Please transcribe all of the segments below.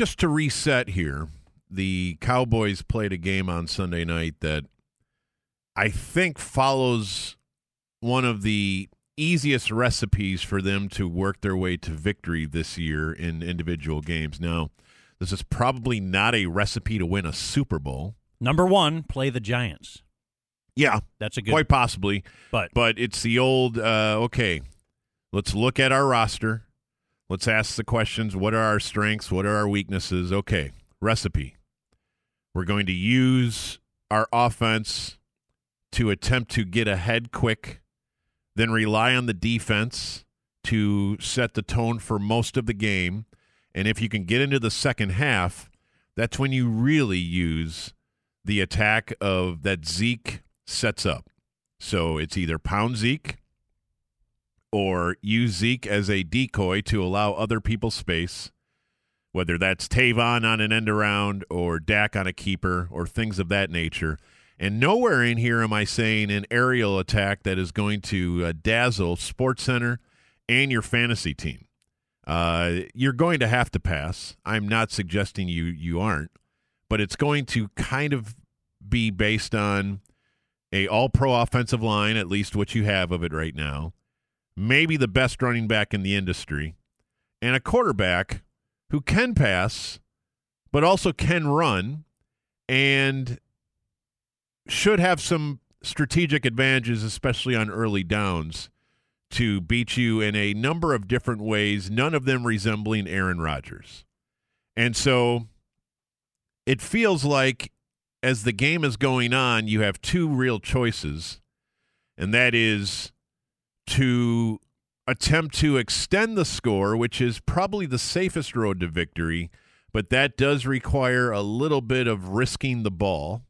just to reset here, the Cowboys played a game on Sunday night that I think follows one of the easiest recipes for them to work their way to victory this year in individual games. Now, this is probably not a recipe to win a Super Bowl. Number one, play the Giants. Yeah, that's a good. Quite possibly, but it's the old. Okay, let's look at our roster. Let's ask the questions. What are our strengths? What are our weaknesses? Okay, recipe. We're going to use our offense to attempt to get ahead quick, then rely on the defense to set the tone for most of the game. And if you can get into the second half, that's when you really use the attack of that Zeke sets up. So it's either pound Zeke or use Zeke as a decoy to allow other people space, whether that's Tavon on an end around or Dak on a keeper or things of that nature. And nowhere in here am I saying an aerial attack that is going to dazzle SportsCenter and your fantasy team. You're going to have to pass. I'm not suggesting you aren't, but it's going to kind of be based on a all-pro offensive line, at least what you have of it right now, maybe the best running back in the industry, and a quarterback who can pass but also can run and should have some strategic advantages, especially on early downs, to beat you in a number of different ways, none of them resembling Aaron Rodgers. And so it feels like as the game is going on, you have two real choices, and that is to attempt to extend the score, which is probably the safest road to victory, but that does require a little bit of risking the ball,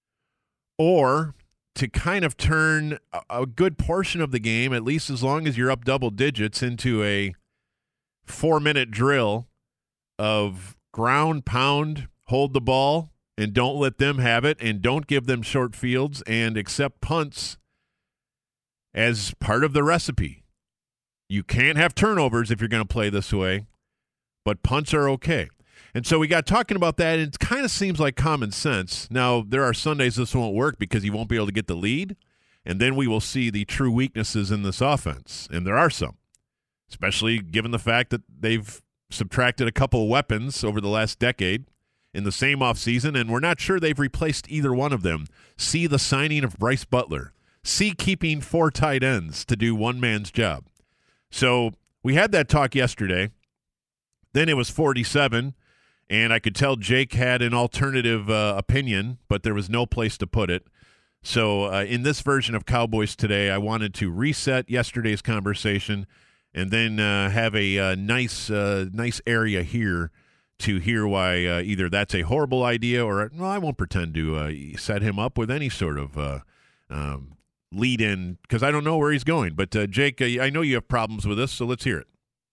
or to kind of turn a good portion of the game, at least as long as you're up double digits, into a 4-minute drill of ground, pound, hold the ball, and don't let them have it, and don't give them short fields, and accept punts as part of the recipe. You can't have turnovers if you're going to play this way, but punts are okay. And so we got talking about that, and it kind of seems like common sense. Now, there are Sundays this won't work because you won't be able to get the lead, and then we will see the true weaknesses in this offense, and there are some, especially given the fact that they've subtracted a couple of weapons over the last decade in the same offseason, and we're not sure they've replaced either one of them. See the signing of Bryce Butler. See keeping 4 tight ends to do one man's job. So we had that talk yesterday. Then it was 47, and I could tell Jake had an alternative opinion, but there was no place to put it. So in this version of Cowboys Today, I wanted to reset yesterday's conversation and then have a nice area here to hear why either that's a horrible idea or, well, I won't pretend to set him up with any sort of lead in because I don't know where he's going. But, Jake, I know you have problems with this, so let's hear it.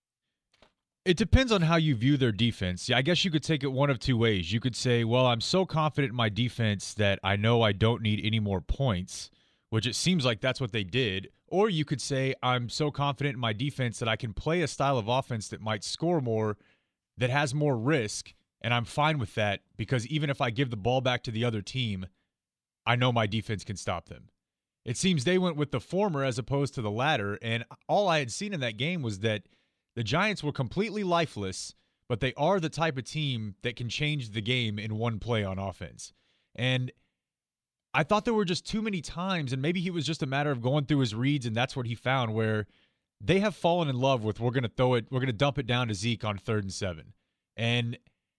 It depends on how you view their defense. I guess you could take it one of two ways. You could say, well, I'm so confident in my defense that I know I don't need any more points, which it seems like that's what they did. Or you could say, I'm so confident in my defense that I can play a style of offense that might score more, that has more risk, and I'm fine with that because even if I give the ball back to the other team, I know my defense can stop them. It seems they went with the former as opposed to the latter, and all I had seen in that game was that the Giants were completely lifeless, but they are the type of team that can change the game in one play on offense. And I thought there were just too many times, and maybe he was just a matter of going through his reads, and that's what he found, where they have fallen in love with we're going to dump it down to Zeke on 3rd and 7. And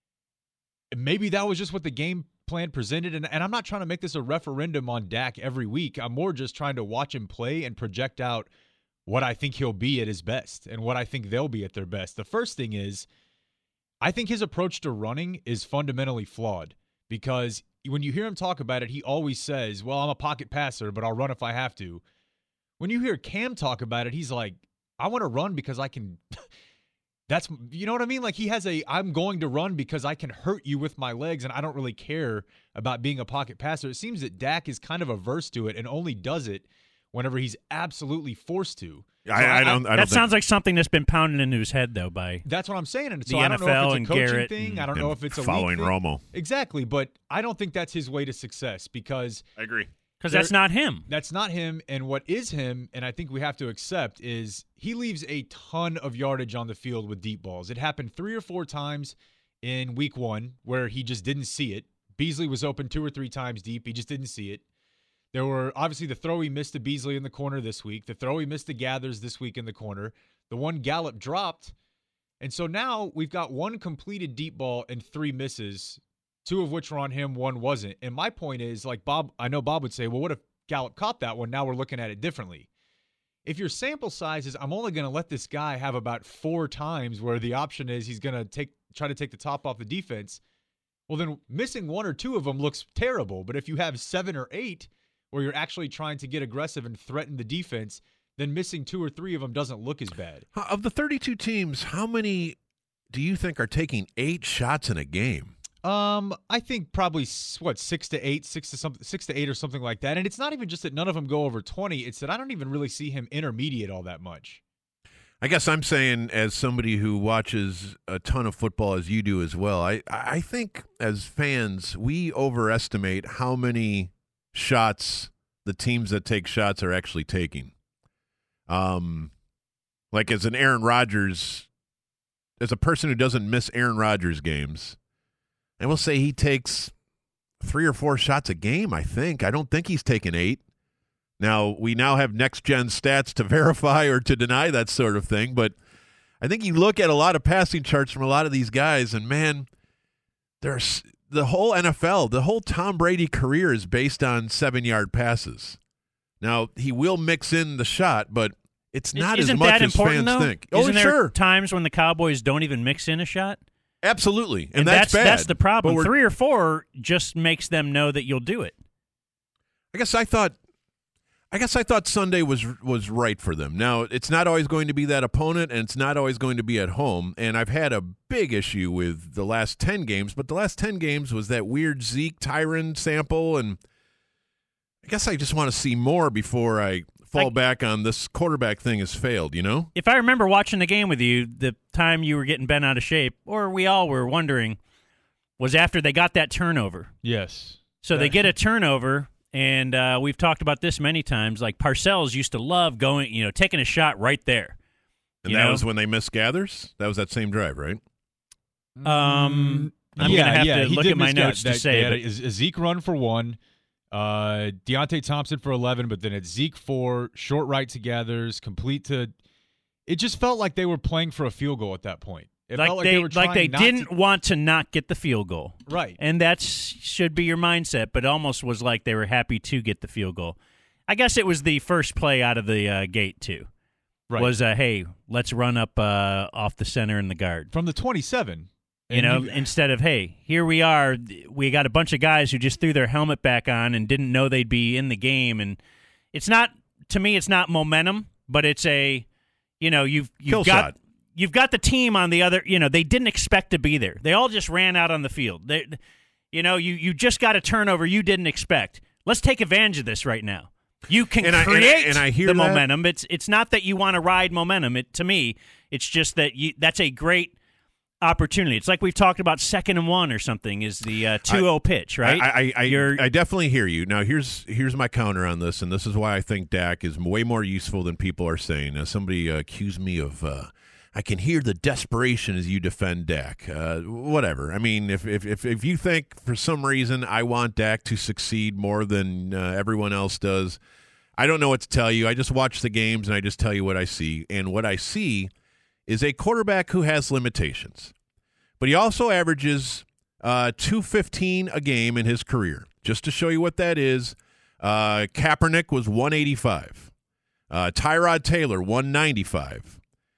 maybe that was just what the game plan presented. And I'm not trying to make this a referendum on Dak every week. I'm more just trying to watch him play and project out what I think he'll be at his best and what I think they'll be at their best. The first thing is, I think his approach to running is fundamentally flawed because when you hear him talk about it, he always says, well, I'm a pocket passer, but I'll run if I have to. When you hear Cam talk about it, he's like, I want to run because I can that's, you know what I mean? Like he has I'm going to run because I can hurt you with my legs and I don't really care about being a pocket passer. It seems that Dak is kind of averse to it and only does it whenever he's absolutely forced to. I don't That think, sounds like something that's been pounded into his head, though, by That's what I'm saying. And so The I don't know NFL if and it's a coaching Garrett thing. and- I don't know if it's a following league thing. Romo. Exactly, but I don't think that's his way to success because I agree. because that's not him. that's not him. And what is him, and I think we have to accept, is he leaves a ton of yardage on the field with deep balls. It happened 3 or 4 times in week 1 where he just didn't see it. Beasley was open 2 or 3 times deep. He just didn't see it. There were obviously the throw he missed to Beasley in the corner this week, the throw he missed to Gathers this week in the corner, the one Gallup dropped. And so now we've got 1 completed deep ball and 3 misses, 2 of which were on him, 1 wasn't. And my point is, like Bob, I know Bob would say, well, what if Gallup caught that one? Now we're looking at it differently. If your sample size is, I'm only going to let this guy have about 4 times where the option is he's going to try to take the top off the defense, well, then missing 1 or 2 of them looks terrible. But if you have 7 or 8 where you're actually trying to get aggressive and threaten the defense, then missing 2 or 3 of them doesn't look as bad. Of the 32 teams, how many do you think are taking 8 shots in a game? I think probably 6 to 8, 6 to 8 or something like that. And it's not even just that none of them go over 20. It's that I don't even really see him intermediate all that much. I guess I'm saying, as somebody who watches a ton of football as you do as well, I think as fans we overestimate how many shots the teams that take shots are actually taking. Like as an Aaron Rodgers, as a person who doesn't miss Aaron Rodgers games, I will say he takes 3 or 4 shots a game, I think. I don't think he's taken 8. Now, we now have next-gen stats to verify or to deny that sort of thing, but I think you look at a lot of passing charts from a lot of these guys, and, man, there's the whole NFL, the whole Tom Brady career is based on 7-yard passes. Now, he will mix in the shot, but it's not as Isn't much that as important, fans though? think. Isn't there sure. times when the Cowboys don't even mix in a shot? Absolutely, and that's bad. That's the problem. But we're- 3 or 4 just makes them know that you'll do it. I guess I thought Sunday was right for them. Now, it's not always going to be that opponent, and it's not always going to be at home. And I've had a big issue with the last 10 games, but the last 10 games was that weird Zeke Tyron sample, and I guess I just want to see more before I fall back on this quarterback thing has failed, you know? If I remember watching the game with you, the time you were getting bent out of shape, or we all were wondering, was after they got that turnover. Yes. So they get a turnover, and we've talked about this many times. Like Parcells used to love going, taking a shot right there. And that was when they missed Gathers? That was that same drive, right? I'm going to have to he look did at my miss notes that. to say They had it. a Zeke run for 1, Deontay Thompson for 11, but then it's Zeke 4, short right to Gathers, complete to – it just felt like they were playing for a field goal at that point. It felt like they were trying they not didn't to, want to not get the field goal. right. And that should be your mindset, but it almost was like they were happy to get the field goal. I guess it was the first play out of the gate, too. Right. Was, hey, let's run up off the center and the guard. From the 27. Instead of, hey, here we are. We got a bunch of guys who just threw their helmet back on and didn't know they'd be in the game. And it's not, to me, it's not momentum, but it's a, you've Kill got shot. You've got the team on the other, they didn't expect to be there. They all just ran out on the field. You just got a turnover you didn't expect. Let's take advantage of this right now. You can create I hear the that. momentum. It's not that you want to ride momentum. To me, it's just that that's a great opportunity. It's like we've talked about 2nd and 1 or something is the 2-0 pitch, right? I definitely hear you. Now, here's my counter on this, and this is why I think Dak is way more useful than people are saying. Now, somebody accused me of I can hear the desperation as you defend Dak. Whatever. I mean, if you think for some reason I want Dak to succeed more than everyone else does, I don't know what to tell you. I just watch the games and I just tell you what I see. And what I see is a quarterback who has limitations. But he also averages 215 a game in his career. Just to show you what that is, Kaepernick was 185. Tyrod Taylor, 195.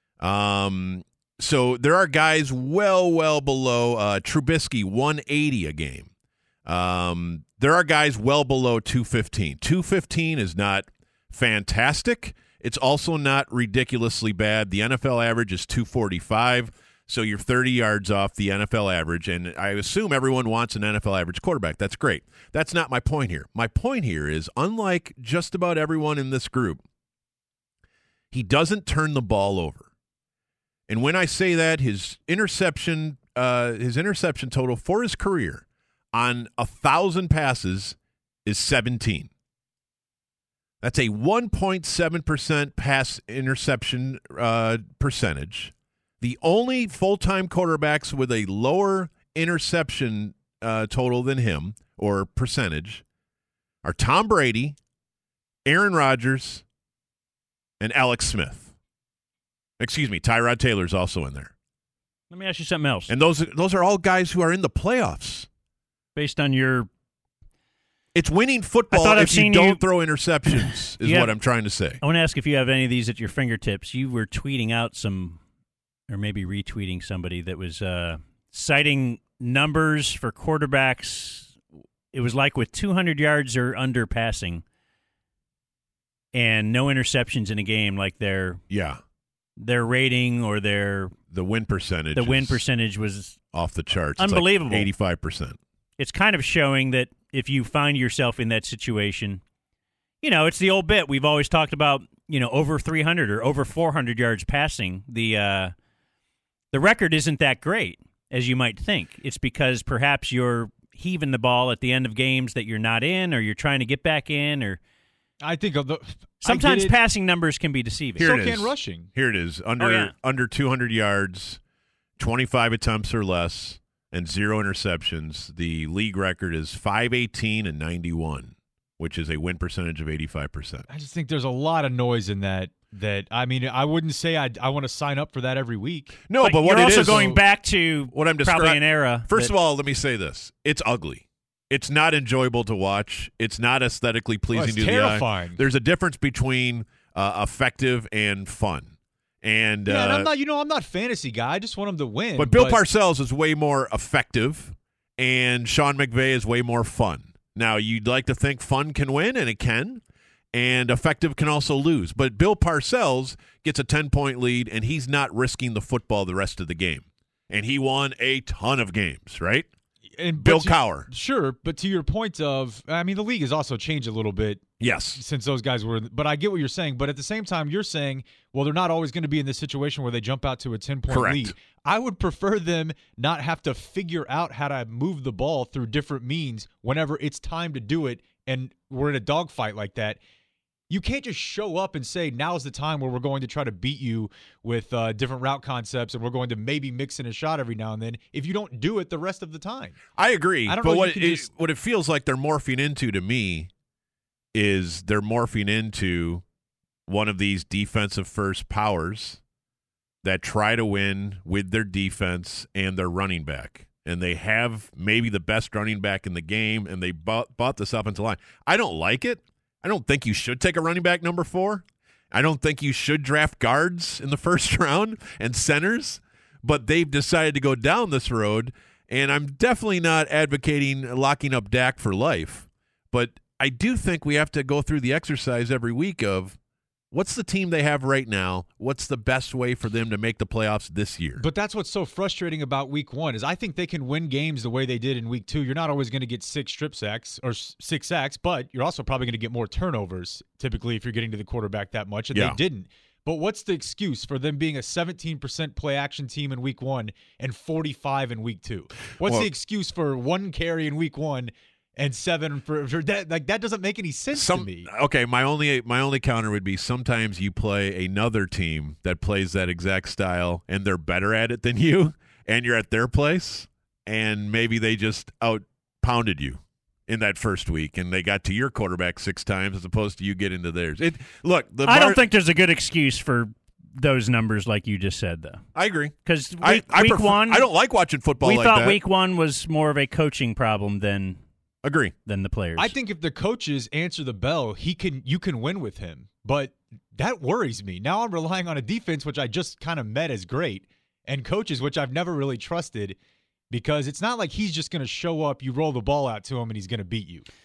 So there are guys well below Trubisky, 180 a game. There are guys well below 215. 215 is not fantastic. It's also not ridiculously bad. The NFL average is 245, so you're 30 yards off the NFL average, and I assume everyone wants an NFL average quarterback. That's great. That's not my point here. My point here is, unlike just about everyone in this group, He doesn't turn the ball over. And when I say that, his interception total for his career on 1,000 passes is 17. That's a 1.7% pass interception percentage. The only full-time quarterbacks with a lower interception total than him, or percentage, are Tom Brady, Aaron Rodgers, and Alex Smith. Excuse me, Tyrod Taylor's also in there. Let me ask you something else. And those are all guys who are in the playoffs. Based on your... It's winning football if you don't throw interceptions, is what I'm trying to say. I want to ask if you have any of these at your fingertips. You were tweeting out some, or maybe retweeting somebody that was citing numbers for quarterbacks. It was like with 200 yards or under passing and no interceptions in a game, like their rating or the win percentage. The win percentage was off the charts. Unbelievable. It's like 85%. It's kind of showing that if you find yourself in that situation, it's the old bit we've always talked about, over 300 or over 400 yards passing. The record isn't that great, as you might think. It's because perhaps you're heaving the ball at the end of games that you're not in, or you're trying to get back in, or I think sometimes passing numbers can be deceiving. So can rushing. Here it is. Under 200 yards, 25 attempts or less, and 0 interceptions. The league record is 518 and 91, which is a win percentage of 85%. I just think there's a lot of noise in that. I wouldn't say I want to sign up for that every week. No, but what you're it also is, going back to what I'm probably an era. First of all, let me say this: it's ugly. It's not enjoyable to watch. It's not aesthetically pleasing to terrifying. The eye. There's a difference between effective and fun. And I'm not fantasy guy. I just want him to win. But Bill Parcells is way more effective, and Sean McVay is way more fun. Now, you'd like to think fun can win, and it can, and effective can also lose. But Bill Parcells gets a 10-point lead, and he's not risking the football the rest of the game. And he won a ton of games, right? And Bill Cowher. Sure, but to your point of, the league has also changed a little bit. Yes. Since those guys were, but I get what you're saying. But at the same time, you're saying, well, they're not always going to be in this situation where they jump out to a 10-point lead. I would prefer them not have to figure out how to move the ball through different means whenever it's time to do it, and we're in a dogfight like that. You can't just show up and say, now's the time where we're going to try to beat you with different route concepts, and we're going to maybe mix in a shot every now and then if you don't do it the rest of the time. I agree. I don't know what it feels like they're morphing into to me is they're morphing into one of these defensive first powers that try to win with their defense and their running back. And they have maybe the best running back in the game, and they bought this offensive line. I don't like it. I don't think you should take a running back number 4. I don't think you should draft guards in the first round and centers, but they've decided to go down this road, and I'm definitely not advocating locking up Dak for life, but I do think we have to go through the exercise every week of what's the team they have right now, what's the best way for them to make the playoffs this year. But that's what's so frustrating about week 1 is I think they can win games the way they did in week 2. You're not always going to get 6 strip sacks or 6 sacks, but you're also probably going to get more turnovers typically if you're getting to the quarterback that much, and they didn't. But what's the excuse for them being a 17% play action team in week 1 and 45 in week 2? What's the excuse for 1 carry in week 1 and 7 for that? Like, that doesn't make any sense to me. Okay, my only counter would be sometimes you play another team that plays that exact style and they're better at it than you, and you're at their place, and maybe they just out-pounded you in that first week, and they got to your quarterback 6 times as opposed to you getting to theirs. I don't think there's a good excuse for those numbers like you just said, though. I agree. Because week 1, I don't like watching football like that. We thought week 1 was more of a coaching problem than the players. I think if the coaches answer the bell, you can win with him. But that worries me. Now I'm relying on a defense, which I just kind of met as great, and coaches, which I've never really trusted, because it's not like he's just going to show up, you roll the ball out to him, and he's going to beat you.